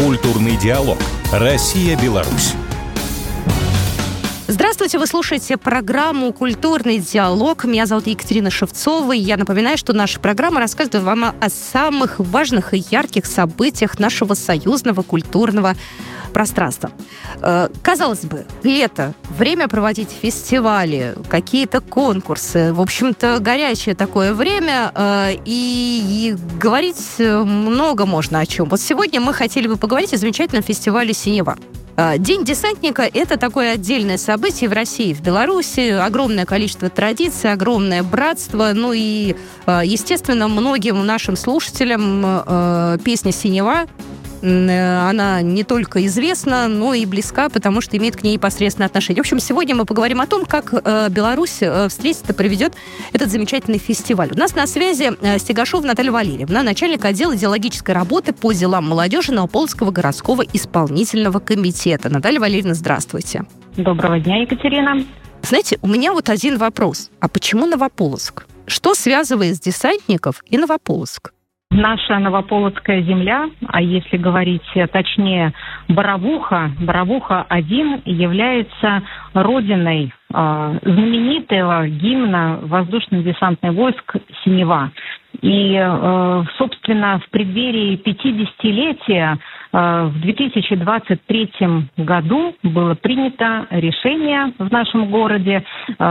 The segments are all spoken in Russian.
Культурный диалог. Россия-Беларусь. Здравствуйте, вы слушаете программу «Культурный диалог». Меня зовут Екатерина Шевцова. И я напоминаю, что наша программа рассказывает вам о самых важных и ярких событиях нашего союзного культурного пространства. Казалось бы, лето, время проводить фестивали, какие-то конкурсы. В общем-то, горячее такое время, и говорить много можно о чем. Вот сегодня мы хотели бы поговорить о замечательном фестивале «Синева». День десантника – это такое отдельное событие в России, в Беларуси. Огромное количество традиций, огромное братство. Ну и, естественно, многим нашим слушателям песня «Синева», она не только известна, но и близка, потому что имеет к ней непосредственное отношение. В общем, сегодня мы поговорим о том, как Беларусь встретит и проведет этот замечательный фестиваль. У нас на связи Стегашова Наталья Валерьевна, начальник отдела идеологической работы по делам молодежи Новополоцкого городского исполнительного комитета. Наталья Валерьевна, здравствуйте. Доброго дня, Екатерина. Знаете, у меня вот один вопрос. А почему Новополоцк? Что связывает десантников и Новополоцк? Наша Новополоцкая земля, а если говорить точнее, Боровуха-1 является родиной знаменитого гимна воздушно-десантных войск «Синева». И, собственно, в преддверии 50-летия в 2023 году было принято решение в нашем городе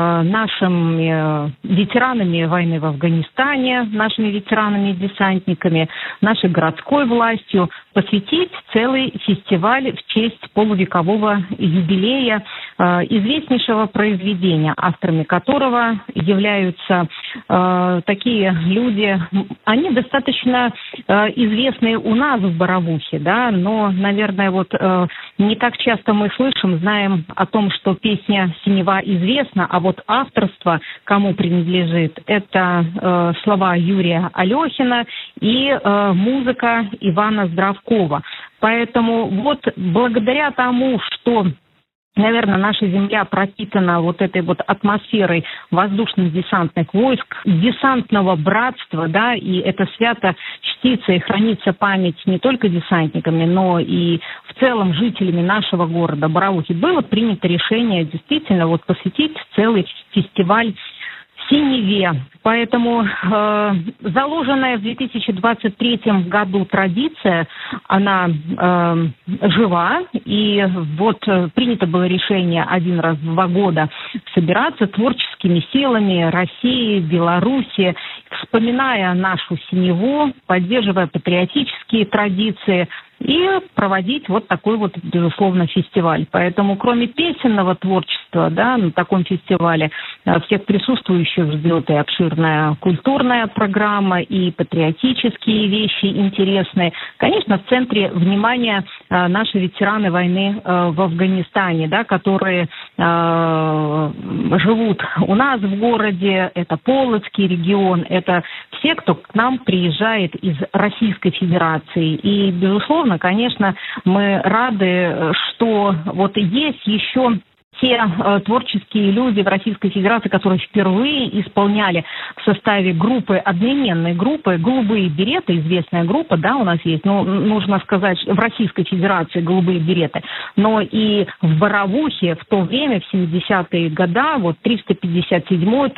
нашими ветеранами войны в Афганистане, нашими ветеранами-десантниками, нашей городской властью посвятить целый фестиваль в честь полувекового юбилея известнейшего произведения, авторами которого являются такие люди. Они достаточно известные у нас в Боровухе, да, но, наверное, вот не так часто мы знаем о том, что песня «Синева» известна, а вот авторство, кому принадлежит, это слова Юрия Алехина и музыка Ивана Здравкова. Поэтому вот благодаря тому, что, наверное, наша земля пропитана вот этой вот атмосферой воздушно-десантных войск, десантного братства, да, и это свято чтится и хранится память не только десантниками, но и в целом жителями нашего города Боровухи. Было принято решение действительно вот посвятить целый фестиваль «Синеве». Поэтому заложенная в 2023 году традиция, она жива. И вот принято было решение один раз в 2 года собираться творческими силами России, Беларуси, вспоминая нашу Синеву, поддерживая патриотические традиции, и проводить вот такой вот, безусловно, фестиваль. Поэтому, кроме песенного творчества, да, на таком фестивале всех присутствующих ждет и обширная культурная программа, и патриотические вещи интересные. Конечно, в центре внимания наши ветераны войны в Афганистане, да, которые живут у нас в городе. Это Полоцкий регион, это все, кто к нам приезжает из Российской Федерации. И, безусловно, конечно, мы рады, что вот есть еще те творческие люди в Российской Федерации, которые впервые исполняли в составе группы, одноименной группы «Голубые береты», известная группа, да, у нас есть, ну, нужно сказать, в Российской Федерации «Голубые береты», но и в Боровухе в то время, в 70-е годы, вот 357-й,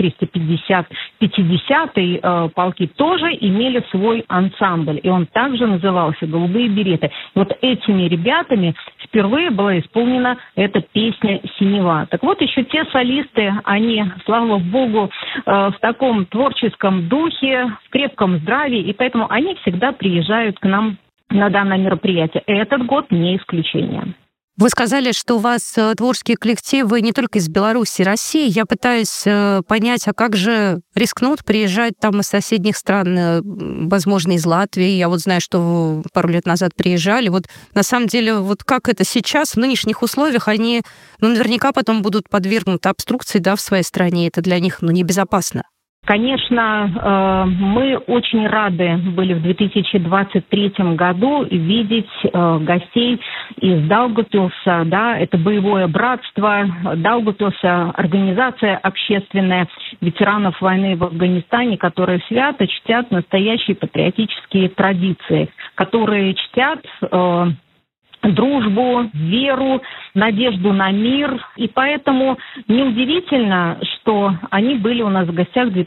350-й полки тоже имели свой ансамбль, и он также назывался «Голубые береты». И вот этими ребятами впервые была исполнена эта песня «Синева». Так вот, еще те солисты, они, слава богу, в таком творческом духе, в крепком здравии, и поэтому они всегда приезжают к нам на данное мероприятие. И этот год не исключение. Вы сказали, что у вас творческие коллективы не только из Беларуси и России. Я пытаюсь понять, а как же рискнут приезжать там из соседних стран, возможно, из Латвии. Я вот знаю, что пару лет назад приезжали. Вот на самом деле, вот как это сейчас, в нынешних условиях, они наверняка потом будут подвергнуты обструкции, да, в своей стране. Это для них небезопасно. Конечно, мы очень рады были в 2023 году видеть гостей из Даугавпилса, да, это боевое братство Даугавпилса, организация общественная ветеранов войны в Афганистане, которые свято чтят настоящие патриотические традиции, которые чтят дружбу, веру, надежду на мир. И поэтому неудивительно, что они были у нас в гостях в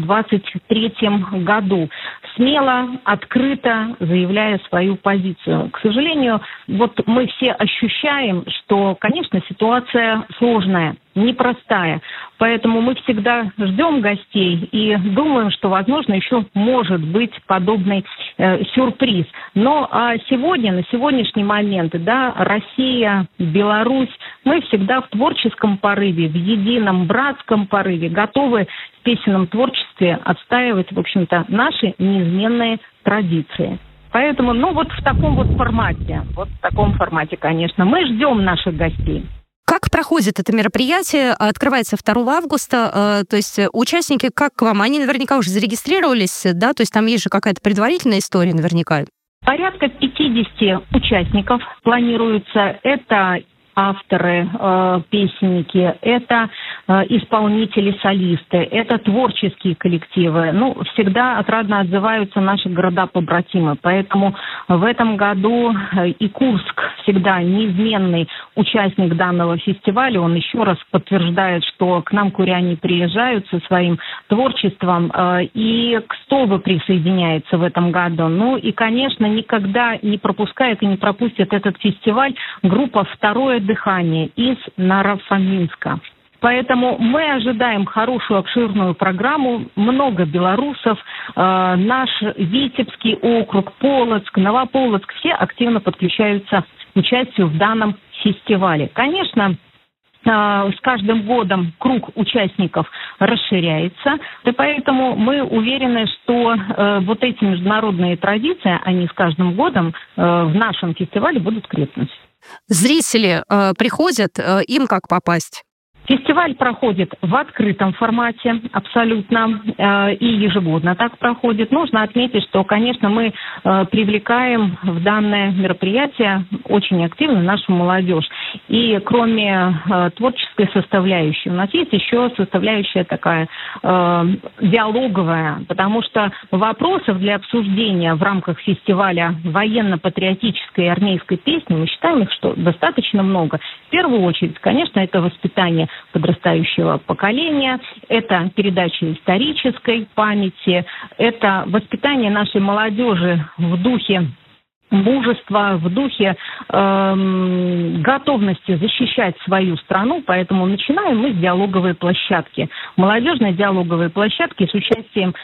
2023 году, смело, открыто заявляя свою позицию. К сожалению, вот мы все ощущаем, что, конечно, ситуация сложная, непростая. Поэтому мы всегда ждем гостей и думаем, что, возможно, еще может быть подобный сюрприз. Но сегодня, на сегодняшний момент, да, Россия, Беларусь, мы всегда в творческом порыве, в едином братском порыве готовы в песенном творчестве отстаивать, в общем-то, наши неизменные традиции. Поэтому, вот в таком формате, конечно, мы ждем наших гостей. Как проходит это мероприятие? Открывается 2 августа. То есть участники, как к вам? Они наверняка уже зарегистрировались, да? То есть там есть же какая-то предварительная история наверняка. Порядка 50 участников планируется. Это авторы, песенники, это исполнители-солисты, это творческие коллективы. Всегда отрадно отзываются наши города-побратимы. Поэтому в этом году и Курск всегда неизменный участник данного фестиваля. Он еще раз подтверждает, что к нам куряне приезжают со своим творчеством. И Кстово присоединяется в этом году. И, конечно, никогда не пропускает и не пропустит этот фестиваль группа «Второе дыхание» из Наро-Фоминска. Поэтому мы ожидаем хорошую, обширную программу. Много белорусов. Наш Витебский округ, Полоцк, Новополоцк, все активно подключаются к участию в данном фестивале. Конечно, с каждым годом круг участников расширяется, и поэтому мы уверены, что вот эти международные традиции, они с каждым годом в нашем фестивале будут крепнуть. Зрители приходят, им как попасть? Фестиваль проходит в открытом формате абсолютно и ежегодно так проходит. Нужно отметить, что, конечно, мы привлекаем в данное мероприятие очень активно нашу молодежь. И кроме творческой составляющей, у нас есть еще составляющая такая диалоговая, потому что вопросов для обсуждения в рамках фестиваля военно-патриотической и армейской песни, мы считаем их, что достаточно много. В первую очередь, конечно, это воспитание подрастающего поколения, это передача исторической памяти, это воспитание нашей молодежи в духе мужества, в духе готовности защищать свою страну. Поэтому начинаем мы с диалоговой площадки. Молодежной диалоговой площадки с участием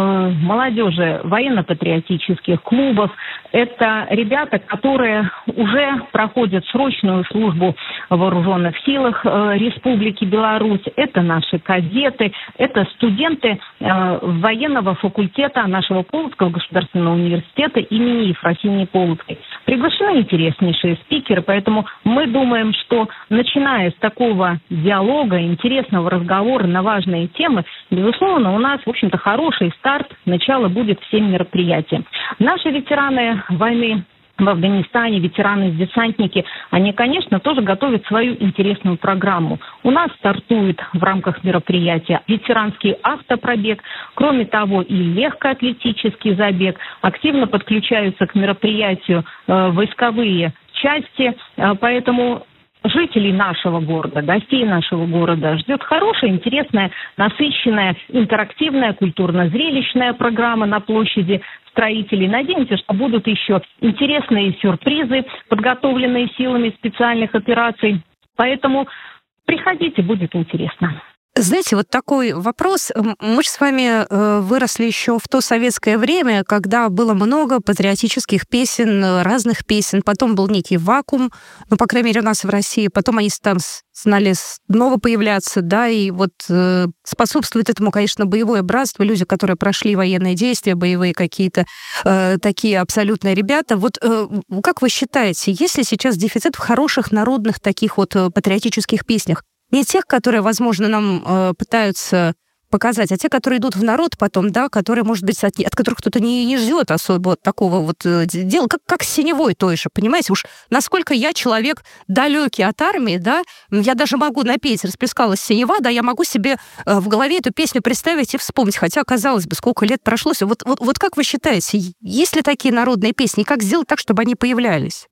молодежи военно-патриотических клубов. Это ребята, которые уже проходят срочную службу в вооруженных силах Республики Беларусь. Это наши кадеты, это студенты военного факультета нашего Полоцкого государственного университета имени Ефросинии Полоцкой. Приглашены интереснейшие спикеры, поэтому мы думаем, что начиная с такого диалога, интересного разговора на важные темы, безусловно, у нас, в общем-то, хороший старт, начало будет всем мероприятиям. Наши ветераны войны в Афганистане, ветераны-десантники, они, конечно, тоже готовят свою интересную программу. У нас стартует в рамках мероприятия ветеранский автопробег, кроме того и легкоатлетический забег. Активно подключаются к мероприятию войсковые части, поэтому жителей нашего города, гостей нашего города ждет хорошая, интересная, насыщенная, интерактивная, культурно-зрелищная программа на площади Строителей. Надеемся, что будут еще интересные сюрпризы, подготовленные силами специальных операций. Поэтому приходите, будет интересно. Знаете, вот такой вопрос. Мы же с вами выросли еще в то советское время, когда было много патриотических песен, разных песен. Потом был некий вакуум, по крайней мере, у нас в России. Потом они там стали снова появляться, да, и вот способствует этому, конечно, боевое братство, люди, которые прошли военные действия, боевые какие-то такие абсолютные ребята. Вот как вы считаете, есть ли сейчас дефицит в хороших народных таких вот патриотических песнях? Не тех, которые, возможно, нам пытаются показать, а те, которые идут в народ потом, да, которые, может быть, от которых кто-то не ждет особо вот такого вот дела, как с синевой той же, понимаете? Уж насколько я человек далекий от армии, да, я даже могу напеть «Расплескалась синева», да, я могу себе в голове эту песню представить и вспомнить, хотя, казалось бы, сколько лет прошло. Вот как вы считаете, есть ли такие народные песни, как сделать так, чтобы они появлялись?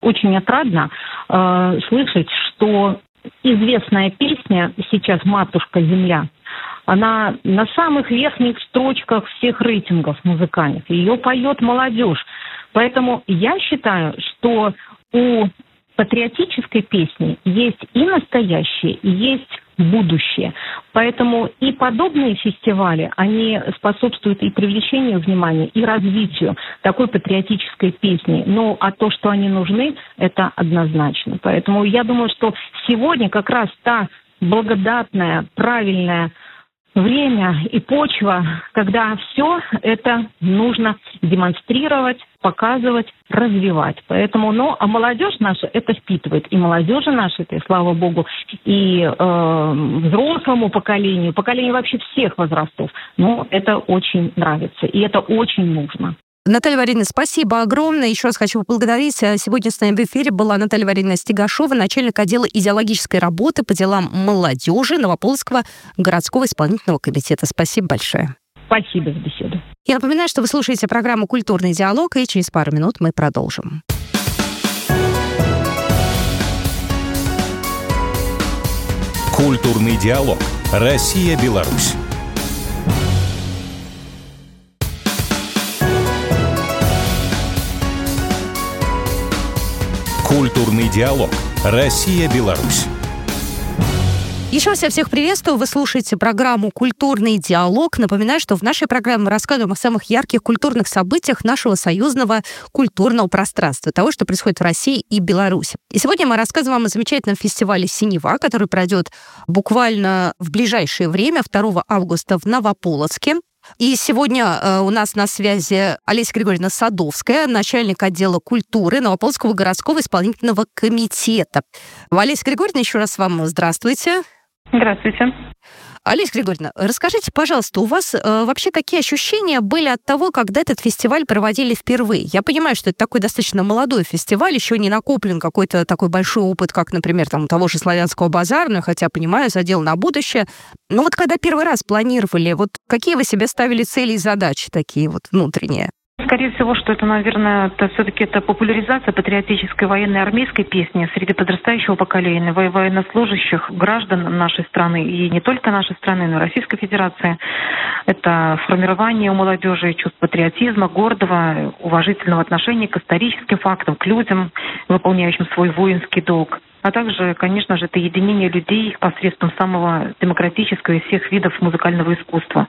очень отрадно слышать, что известная песня сейчас «Матушка Земля», она на самых верхних строчках всех рейтингов музыкальных. Ее поет молодежь. Поэтому я считаю, что у патриотической песни есть и настоящее, и есть будущее. Поэтому и подобные фестивали, они способствуют и привлечению внимания, и развитию такой патриотической песни. Ну, а то, что они нужны, это однозначно. Поэтому я думаю, что сегодня как раз та благодатная, правильная время и почва, когда все это нужно демонстрировать, показывать, развивать. Поэтому, а молодежь наша это впитывает. И молодежи нашей, и, слава богу, и взрослому поколению вообще всех возрастов. Это очень нравится, и это очень нужно. Наталья Валерьевна, спасибо огромное. Еще раз хочу поблагодарить. Сегодня с нами в эфире была Наталья Валерьевна Стегашова, начальник отдела идеологической работы по делам молодежи Новополоцкого городского исполнительного комитета. Спасибо большое. Спасибо за беседу. Я напоминаю, что вы слушаете программу «Культурный диалог», и через пару минут мы продолжим. Культурный диалог. Россия-Беларусь. Культурный диалог. Россия-Беларусь. Еще раз я всех приветствую. Вы слушаете программу «Культурный диалог». Напоминаю, что в нашей программе мы рассказываем о самых ярких культурных событиях нашего союзного культурного пространства, того, что происходит в России и Беларуси. И сегодня мы рассказываем вам о замечательном фестивале «Синева», который пройдет буквально в ближайшее время, 2 августа в Новополоцке. И сегодня у нас на связи Олеся Григорьевна Садовская, начальник отдела культуры Новополоцкого городского исполнительного комитета. Олеся Григорьевна, еще раз вам здравствуйте. Здравствуйте. Олеся Григорьевна, расскажите, пожалуйста, у вас вообще какие ощущения были от того, когда этот фестиваль проводили впервые? Я понимаю, что это такой достаточно молодой фестиваль, еще не накоплен какой-то такой большой опыт, как, например, у того же Славянского базара, хотя, понимаю, задел на будущее. Но когда первый раз планировали, какие вы себе ставили цели и задачи такие внутренние? Скорее всего, что это, наверное, все-таки это популяризация патриотической военной армейской песни среди подрастающего поколения, военнослужащих граждан нашей страны, и не только нашей страны, но и Российской Федерации. Это формирование у молодежи чувств патриотизма, гордого, уважительного отношения к историческим фактам, к людям, выполняющим свой воинский долг. А также, конечно же, это единение людей посредством самого демократического из всех видов музыкального искусства.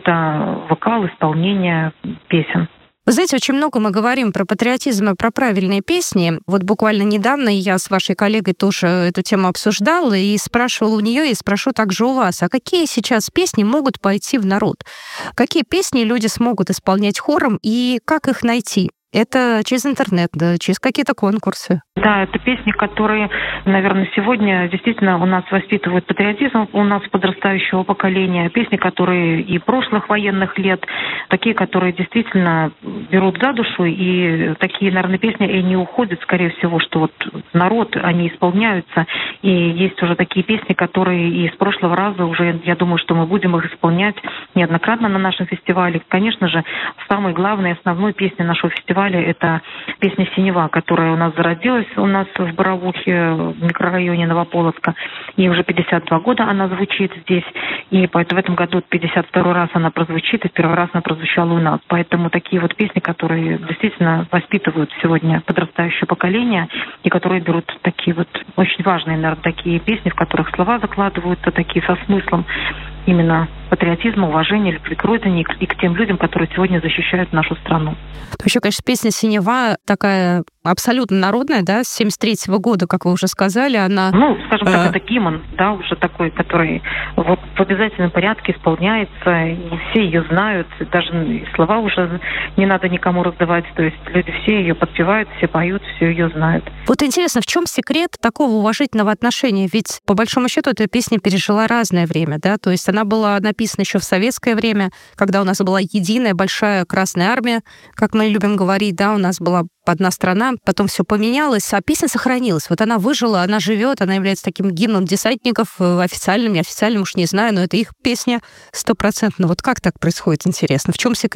Это вокал, исполнение песен. Вы знаете, очень много мы говорим про патриотизм и про правильные песни. Буквально недавно я с вашей коллегой тоже эту тему обсуждала и спрашивала у нее, и спрошу также у вас, а какие сейчас песни могут пойти в народ? Какие песни люди смогут исполнять хором и как их найти? Это через интернет, да, через какие-то конкурсы. Да, это песни, которые, наверное, сегодня действительно у нас воспитывают патриотизм, у нас подрастающего поколения. Песни, которые и прошлых военных лет, такие, которые действительно берут за душу, и такие, наверное, песни и не уходят, скорее всего, что народ, они исполняются. И есть уже такие песни, которые и с прошлого раза уже, я думаю, что мы будем их исполнять неоднократно на нашем фестивале. Конечно же, самой главной, основной песней нашего фестиваля это песня «Синева», которая у нас зародилась у нас в Боровухе, в микрорайоне Новополоцка. И уже 52 года она звучит здесь. И поэтому в этом году 52 раз она прозвучит, и первый раз она прозвучала у нас. Поэтому такие песни, которые действительно воспитывают сегодня подрастающее поколение, и которые берут такие очень важные, наверное, такие песни, в которых слова закладываются, такие со смыслом именно патриотизма, уважения, любви к родине и к тем людям, которые сегодня защищают нашу страну. Еще, конечно, песня «Синева» такая абсолютно народная, да, с 73-го года, как вы уже сказали, она... скажем так, это гимн, да, уже такой, который в обязательном порядке исполняется, и все ее знают, даже слова уже не надо никому раздавать, то есть люди все ее подпевают, все поют, все ее знают. Интересно, в чем секрет такого уважительного отношения? Ведь, по большому счету, эта песня пережила разное время, да, то есть она была написана еще в советское время, когда у нас была единая большая Красная Армия, как мы любим говорить, да, у нас была одна страна, потом все поменялось, а песня сохранилась. Она выжила, она живет, она является таким гимном десантников, официальным, неофициальным, уж не знаю, но это их песня 100%. Как так происходит, интересно? В чем секрет?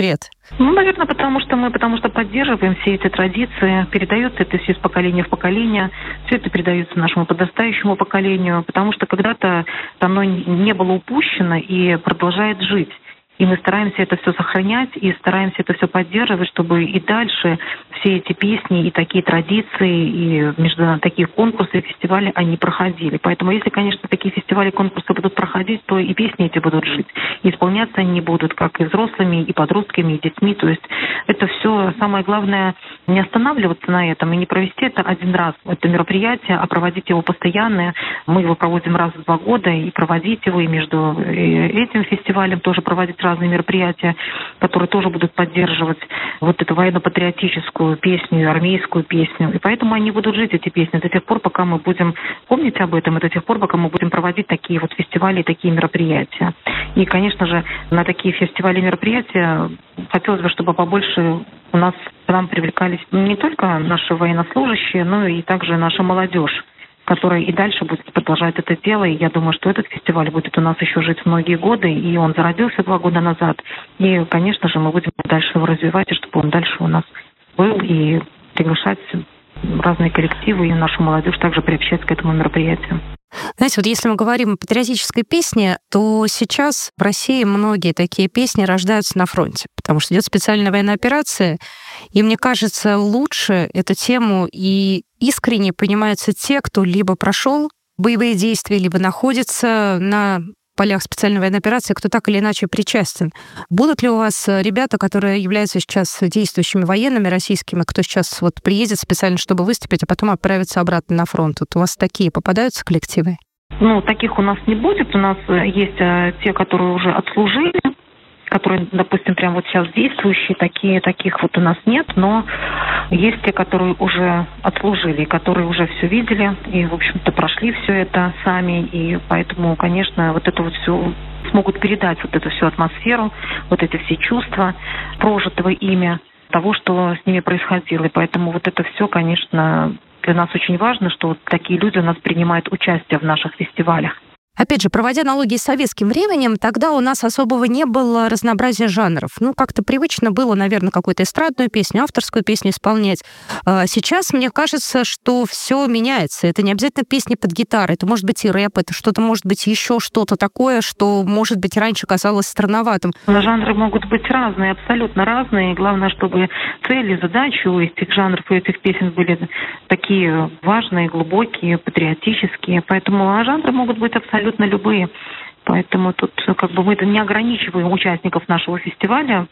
Наверное, потому что поддерживаем все эти традиции, передается это все из поколения в поколение, все это передается нашему подрастающему поколению, потому что когда-то оно не было упущено и продолжает жить. И мы стараемся это все сохранять и стараемся это все поддерживать, чтобы и дальше все эти песни и такие традиции, и такие конкурсы, фестивали, они проходили. Поэтому если, конечно, такие фестивали, конкурсы будут проходить, то и песни эти будут жить. И исполняться они будут как и взрослыми, и подростками, и детьми. То есть это все, самое главное, не останавливаться на этом и не провести это один раз, это мероприятие, а проводить его постоянно. Мы его проводим раз в 2 года, и проводить его, и между этим фестивалем тоже проводить разные мероприятия, которые тоже будут поддерживать вот эту военно-патриотическую песню, армейскую песню. И поэтому они будут жить, эти песни, до тех пор, пока мы будем помнить об этом, и до тех пор, пока мы будем проводить такие вот фестивали и такие мероприятия. И, конечно же, на такие фестивали и мероприятия хотелось бы, чтобы побольше у нас к нам привлекались не только наши военнослужащие, но и также наша молодежь, который и дальше будет продолжать это дело. И я думаю, что этот фестиваль будет у нас еще жить многие годы, и он зародился 2 года назад. И, конечно же, мы будем дальше его развивать, и чтобы он дальше у нас был, и приглашать разные коллективы, и нашу молодежь также приобщать к этому мероприятию. Знаете, вот если мы говорим о патриотической песне, то сейчас в России многие такие песни рождаются на фронте, потому что идет специальная военная операция, и мне кажется, лучше эту тему и искренне понимаются те, кто либо прошел боевые действия, либо находится на полях специальной военной операции, кто так или иначе причастен. Будут ли у вас ребята, которые являются сейчас действующими военными российскими, кто сейчас вот приедет специально, чтобы выступить, а потом отправиться обратно на фронт? Вот у вас такие попадаются коллективы? Таких у нас не будет. У нас есть те, которые уже отслужили, которые, допустим, прямо вот сейчас действующие, таких вот у нас нет, но есть те, которые уже отслужили, которые уже все видели и, в общем-то, прошли все это сами, и поэтому, конечно, вот это вот все смогут передать вот эту всю атмосферу, вот эти все чувства прожитого ими, того, что с ними происходило. И поэтому вот это все, конечно, для нас очень важно, что вот такие люди у нас принимают участие в наших фестивалях. Опять же, проводя аналогии с советским временем, тогда у нас особого не было разнообразия жанров. Как-то привычно было, наверное, какую-то эстрадную песню, авторскую песню исполнять. Сейчас, мне кажется, что все меняется. Это не обязательно песни под гитару, это может быть и рэп, это что-то может быть еще что-то такое, что, может быть, раньше казалось странноватым. Жанры могут быть разные, абсолютно разные. Главное, чтобы цели, задачи у этих жанров, у этих песен были такие важные, глубокие, патриотические. Поэтому жанры могут быть абсолютно любые. Поэтому тут мы не ограничиваем участников нашего фестиваля.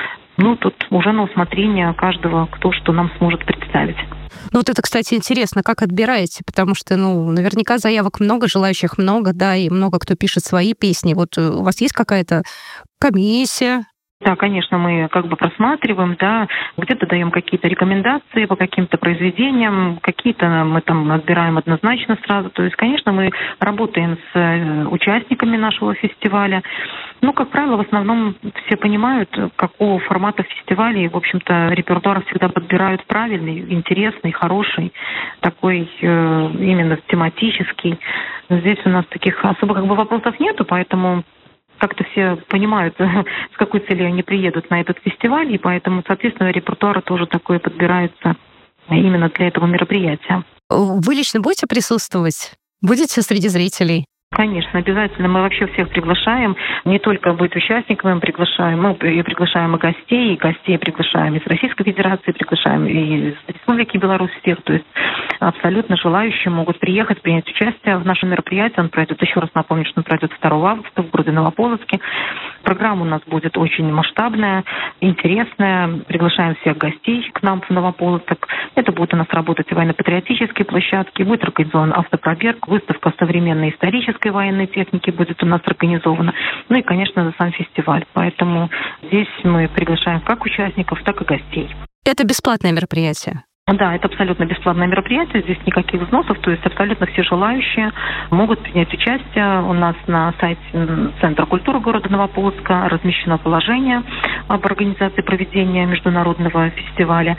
Тут уже на усмотрение каждого, кто что нам сможет представить. Вот это, кстати, интересно, как отбираете, потому что, наверняка заявок много, желающих много, да, и много кто пишет свои песни. Вот у вас есть какая-то комиссия? Да, конечно, мы просматриваем, да, где-то даем какие-то рекомендации по каким-то произведениям, какие-то мы там отбираем однозначно сразу. То есть, конечно, мы работаем с участниками нашего фестиваля. Как правило, в основном все понимают, какого формата фестиваля, и, в общем-то, репертуар всегда подбирают правильный, интересный, хороший, такой именно тематический. Здесь у нас таких особых вопросов нету, поэтому как-то все понимают, с какой целью они приедут на этот фестиваль, и поэтому, соответственно, репертуар тоже такой подбирается именно для этого мероприятия. Вы лично будете присутствовать? Будете среди зрителей? Конечно, обязательно. Мы вообще всех приглашаем. Не только быть участниками, мы приглашаем и гостей приглашаем из Российской Федерации, приглашаем и из Республики Беларусь всех. То есть абсолютно желающие могут приехать, принять участие в нашем мероприятии. Он пройдет, еще раз напомню, что он пройдет 2 августа в городе Новополоцке. Программа у нас будет очень масштабная, интересная. Приглашаем всех гостей к нам в Новополоцк. Это будут у нас работать военно-патриотические площадки, будет организован автопробег, выставка современной исторической военной техники будет у нас организована. И, конечно, сам фестиваль. Поэтому здесь мы приглашаем как участников, так и гостей. Это бесплатное мероприятие? Да, это абсолютно бесплатное мероприятие, здесь никаких взносов, то есть абсолютно все желающие могут принять участие. У нас на сайте Центра культуры города Новополоцка размещено положение об организации проведения международного фестиваля.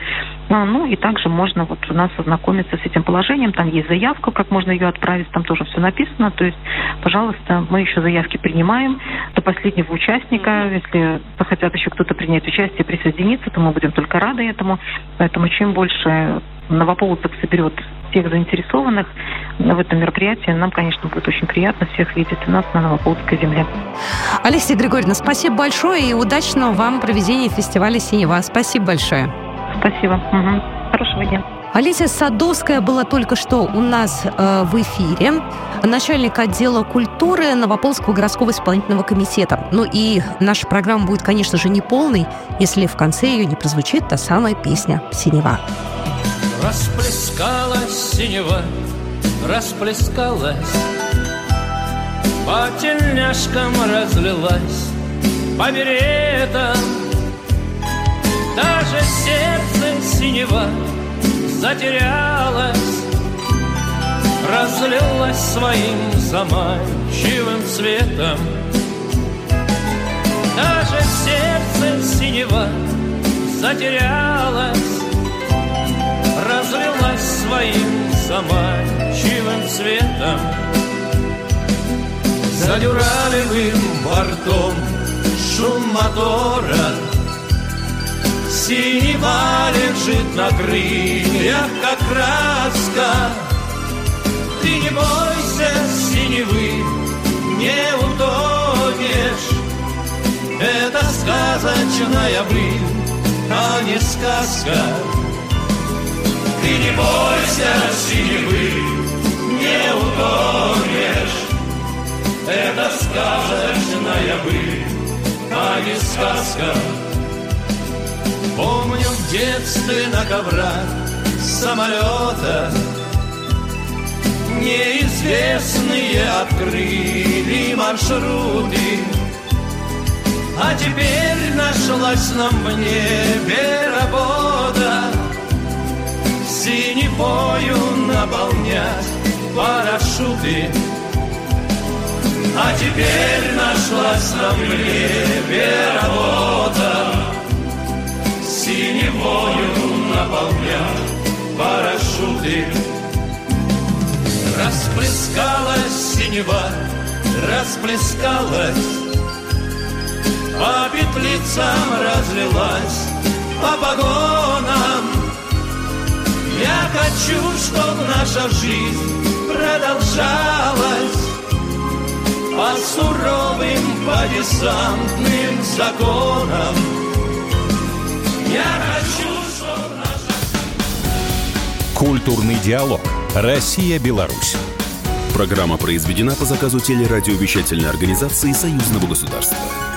Ну и также можно вот у нас ознакомиться с этим положением. Там есть заявка, как можно ее отправить, там тоже все написано. То есть, пожалуйста, мы еще заявки принимаем до последнего участника. Если захотят еще кто-то принять участие, присоединиться, то мы будем только рады этому. Поэтому чем больше новополоцк соберет всех заинтересованных в этом мероприятии, нам, конечно, будет очень приятно всех видеть у нас на Новополоцкой земле. Алексия Григорьевна, спасибо большое и удачного вам проведения фестиваля «Синева». Спасибо большое. Спасибо. Хорошего дня. Олеся Садовская была только что у нас в эфире, начальник отдела культуры Новополоцкого городского исполнительного комитета. Ну и наша программа будет, конечно же, неполной, если в конце ее не прозвучит та самая песня «Синева». Расплескалась синева, расплескалась, по тельняшкам разлилась, по беретам. Даже сердце синева затерялось, разлилось своим заманчивым цветом. Даже сердце синева затерялось, разлилось своим заманчивым цветом. За дюралевым бортом шум мотора, синева лежит на крыльях, как краска. Ты не бойся синевы, не утонешь. Это сказочная быль, а не сказка. Ты не бойся синевы, не утонешь. Это сказочная быль, а не сказка. Помню в детстве на коврах самолета неизвестные открыли маршруты. А теперь нашлась нам в небе работа синевою наполнять парашюты. А теперь нашлась нам в небе работа синевою наполнять парашюты. Расплескалась синева, расплескалась, по петлицам разлилась, по погонам. Я хочу, чтоб наша жизнь продолжалась по суровым, по десантным законам. Я хочу, чтоб наша... Культурный диалог. Россия-Беларусь. Программа произведена по заказу телерадиовещательной организации Союзного государства.